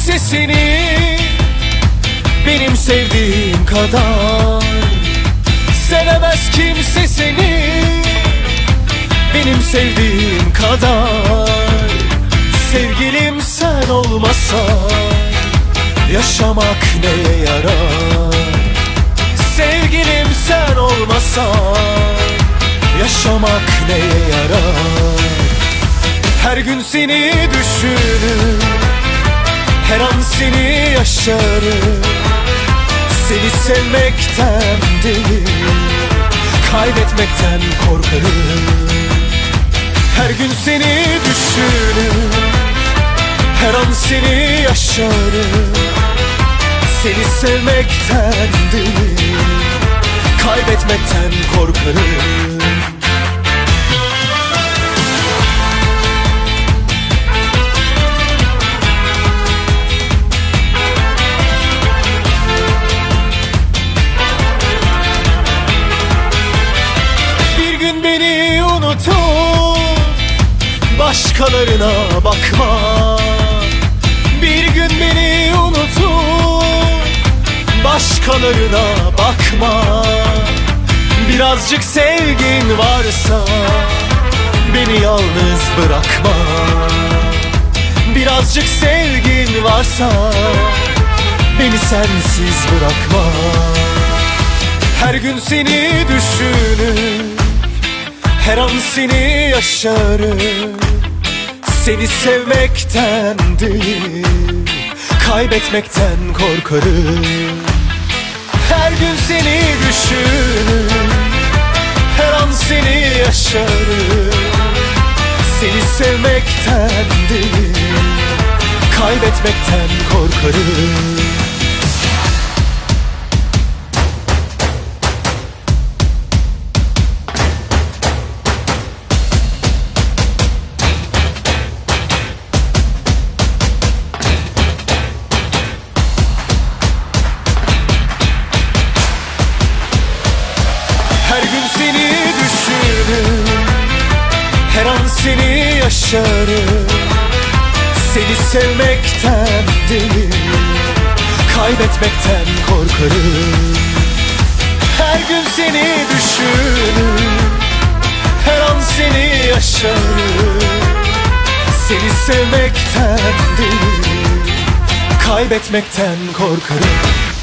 kimse seni benim sevdiğim kadar. Sevemez kimse seni benim sevdiğim kadar. Sevgilim sen olmasan yaşamak neye yarar? Sevgilim sen olmasan yaşamak neye yarar? Her gün seni düşünür, her an seni yaşarım. Seni sevmekten değil, kaybetmekten korkarım. Her gün seni düşünür, her an seni yaşarım. Seni sevmekten değil, kaybetmekten korkarım. Bir gün beni unutup başkalarına bakma. Bir gün beni unutup başkalarına bakma. Birazcık sevgin varsa beni yalnız bırakma. Birazcık sevgin varsa beni sensiz bırakma. Her gün seni düşünür, her an seni yaşarım. Seni sevmekten değil, kaybetmekten korkarım. Her gün seni düşünür, her an seni yaşarım. Seni sevmekten değil, kaybetmekten korkarım. Her gün seni düşünür, her an seni yaşarım. Seni sevmekten değil, kaybetmekten korkarım. Her gün seni düşünür, her an seni yaşarım. Seni sevmekten değil, kaybetmekten korkarım.